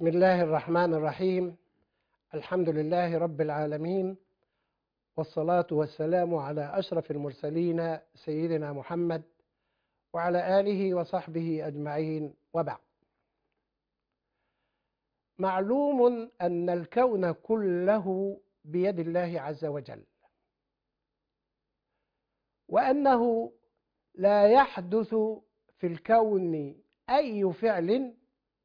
بسم الله الرحمن الرحيم. الحمد لله رب العالمين، والصلاة والسلام على أشرف المرسلين سيدنا محمد وعلى آله وصحبه أجمعين، وبعد. معلوم أن الكون كله بيد الله عز وجل، وأنه لا يحدث في الكون أي فعل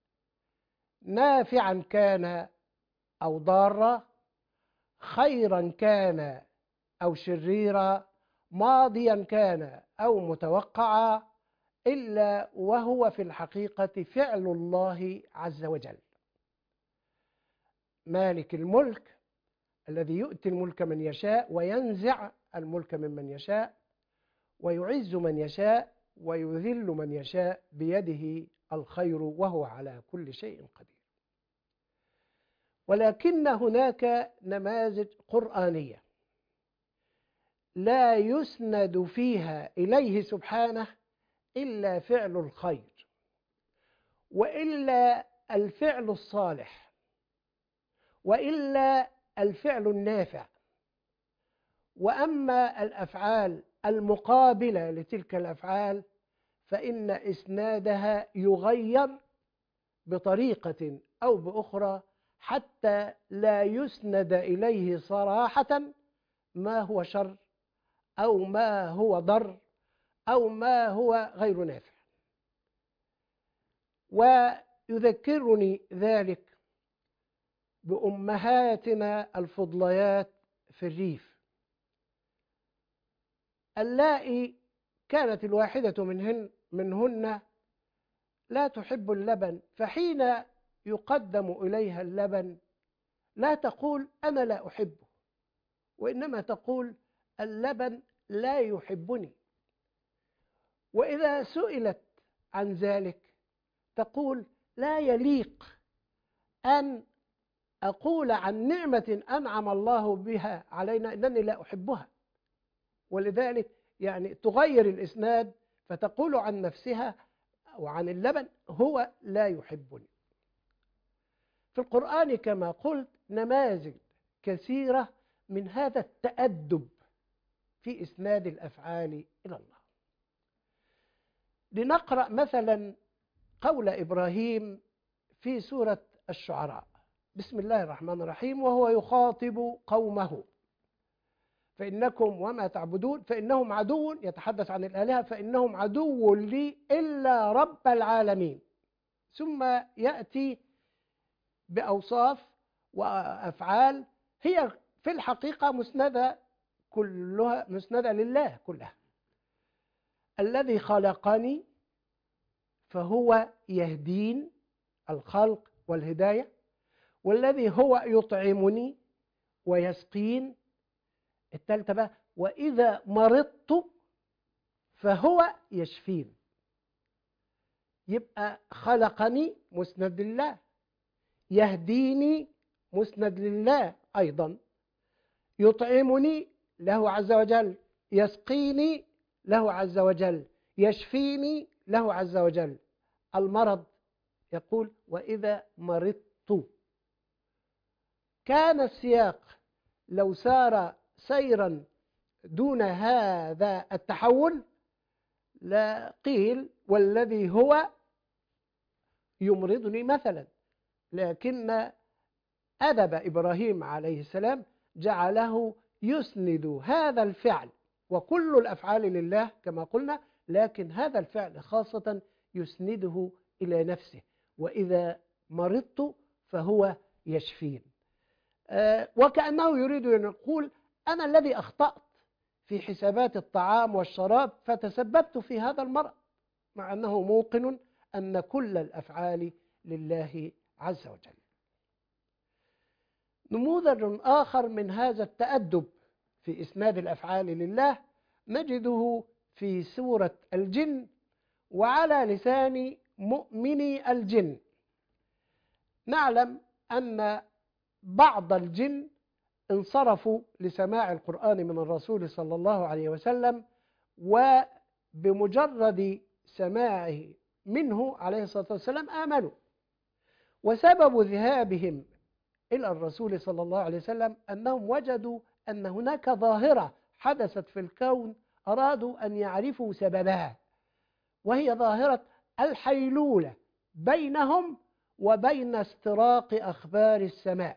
نافعا كان أو ضارا، خيرا كان أو شريرا، ماضيا كان أو متوقعا، إلا وهو في الحقيقة فعل الله عز وجل. مالك الملك الذي يؤتي الملك من يشاء وينزع الملك ممن يشاء، ويعز من يشاء ويذل من يشاء، بيده الخير وهو على كل شيء قدير. ولكن هناك نماذج قرآنية لا يسند فيها إليه سبحانه إلا فعل الخير، وإلا الفعل الصالح، وإلا الفعل النافع. وأما الأفعال المقابلة لتلك الأفعال فإن إسنادها يغير بطريقة أو بأخرى حتى لا يسند إليه صراحة ما هو شر أو ما هو ضر أو ما هو غير نافع. ويذكرني ذلك بأمهاتنا الفضليات في الريف، اللائي كانت الواحدة منهن لا تحب اللبن، فحين يقدم إليها اللبن لا تقول أنا لا أحبه، وإنما تقول اللبن لا يحبني. وإذا سئلت عن ذلك تقول لا يليق أن أقول عن نعمة أنعم الله بها علينا إنني لا أحبها. ولذلك تغير الإسناد فتقول عن نفسها وعن اللبن هو لا يحبني. في القرآن كما قلت نماذج كثيرة من هذا التأدب في إسناد الأفعال إلى الله. لنقرأ مثلا قول إبراهيم في سورة الشعراء: بسم الله الرحمن الرحيم: وهو يخاطب قومه فإنكم وما تعبدون فإنهم عدو، يتحدث عن الآلهة، فإنهم عدو لي إلا رب العالمين. ثم يأتي بأوصاف وأفعال هي في الحقيقة كلها مسندة لله كلها. الذي خلقني فهو يهدين، الخلق والهداية، والذي هو يطعمني ويسقين. الثالثة بقى: وإذا مرضت فهو يشفين. يبقى خلقني مسند لله، يهديني مسند لله أيضا، يطعمني له عز وجل، يسقيني له عز وجل، يشفيني له عز وجل. المرض يقول وإذا مرضت. كان السياق لو سار سيرا دون هذا التحول لا قيل والذي هو يمرضني مثلا، لكن أدب إبراهيم عليه السلام جعله يسند هذا الفعل، وكل الأفعال لله كما قلنا، لكن هذا الفعل خاصة يسنده إلى نفسه: وإذا مرضت فهو يشفين. وكأنه يريد أن يقول أنا الذي أخطأت في حسابات الطعام والشراب فتسببت في هذا المرض، مع أنه موقن أن كل الأفعال لله عز وجل. نموذج آخر من هذا التأدب في إسناد الأفعال لله نجده في سورة الجن وعلى لسان مؤمني الجن. نعلم أن بعض الجن انصرفوا لسماع القرآن من الرسول صلى الله عليه وسلم، وبمجرد سماعه منه عليه الصلاة والسلام آمنوا. وسبب ذهابهم إلى الرسول صلى الله عليه وسلم أنهم وجدوا أن هناك ظاهرة حدثت في الكون أرادوا أن يعرفوا سببها، وهي ظاهرة الحيلولة بينهم وبين استراق أخبار السماء.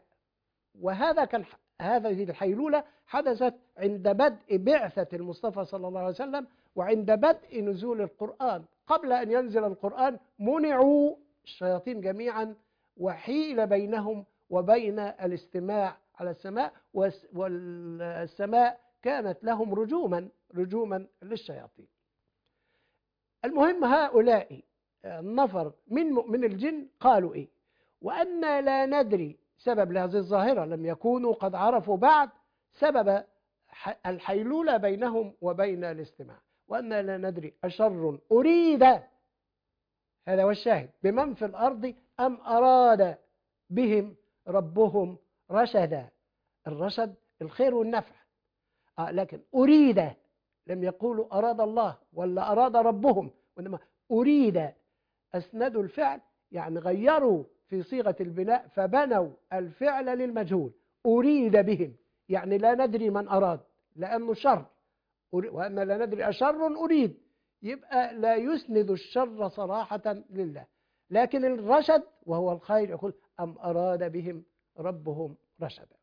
هذه الحيلولة حدثت عند بدء بعثة المصطفى صلى الله عليه وسلم وعند بدء نزول القرآن. قبل أن ينزل القرآن منعوا الشياطين جميعا، وحيل بينهم وبين الاستماع على السماء، والسماء كانت لهم رجوما للشياطين. المهم هؤلاء النفر من الجن قالوا إيه؟ وأنا لا ندري سبب لهذه الظاهرة، لم يكونوا قد عرفوا بعد سبب الحيلولة بينهم وبين الاستماع. وأنا لا ندري أشر أريد، هذا هو الشاهد، بمن في الأرض أم أراد بهم ربهم رشدا. الرشد الخير والنفع، لكن أريد، لم يقولوا أراد الله ولا أراد ربهم، وإنما أريد. أسندوا الفعل، يعني غيروا في صيغة البناء فبنوا الفعل للمجهول. أريد بهم يعني لا ندري من أراد، لأنه شر. وأن لا ندري أشر أريد، يبقى لا يسند الشر صراحة لله. لكن الرشد وهو الخير يقول أم أراد بهم ربهم رشدا.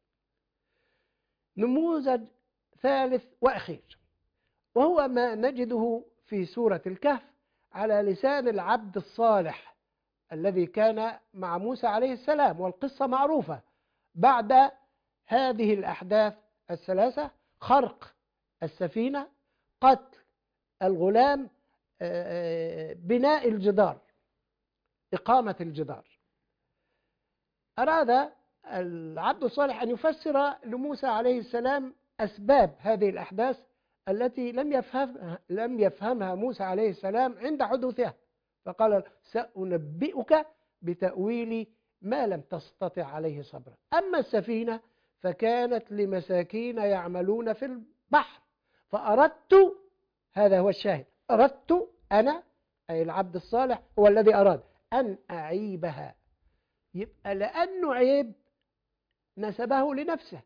نموذج ثالث وأخير، وهو ما نجده في سورة الكهف على لسان العبد الصالح الذي كان مع موسى عليه السلام، والقصة معروفة. بعد هذه الأحداث الثلاثة، خرق السفينة، قتل الغلام، بناء الجدار، إقامة الجدار، أراد العبد الصالح أن يفسر لموسى عليه السلام أسباب هذه الأحداث التي لم يفهمها موسى عليه السلام عند حدوثها. فقال سأنبئك بتأويل ما لم تستطع عليه صبرا. أما السفينة فكانت لمساكين يعملون في البحر، فأردت، هذا هو الشاهد، أردت أنا أي العبد الصالح هو الذي أراد أن أعيبها. يبقى لأنه عيب نسبه لنفسه،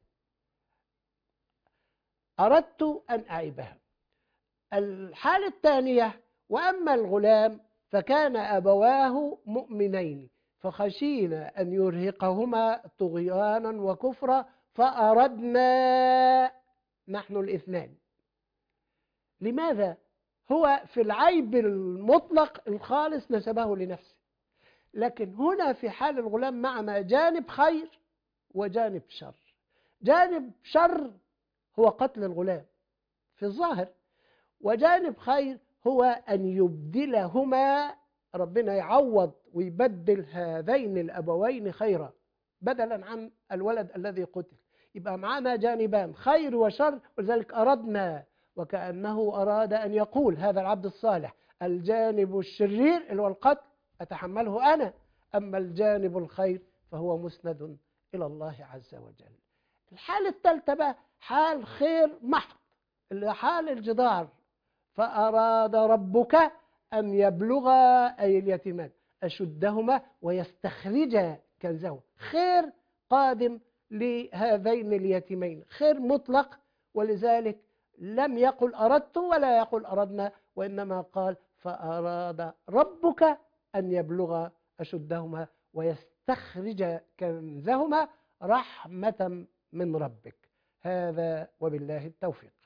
أردت أن أعيبها. الحالة الثانية، وأما الغلام فكان أبواه مؤمنين فخشينا أن يرهقهما طغيانا وكفرا فأردنا نحن الاثنان. لماذا؟ هو في العيب المطلق الخالص نسبه لنفسه، لكن هنا في حال الغلام معنا جانب خير وجانب شر. جانب شر هو قتل الغلام في الظاهر، وجانب خير هو أن يبدلهما، ربنا يعوض ويبدل هذين الأبوين خيرا بدلا عن الولد الذي قتل. يبقى معنا جانبان خير وشر، ولذلك أردنا، وكأنه أراد أن يقول هذا العبد الصالح الجانب الشرير اللي هو القتل أتحمله أنا، أما الجانب الخير فهو مسند إلى الله عز وجل. الحالة الثالثة بقى حال خير محض، اللي حال الجدار. فأراد ربك أن يبلغا أي اليتيمان أشدهما ويستخرجا كنزهما. خير قادم لهذين اليتيمين، خير مطلق، ولذلك لم يقل أردت ولا يقل أردنا، وإنما قال فأراد ربك أن يبلغ أشدهما ويستخرج كنزهما رحمة من ربك. هذا وبالله التوفيق.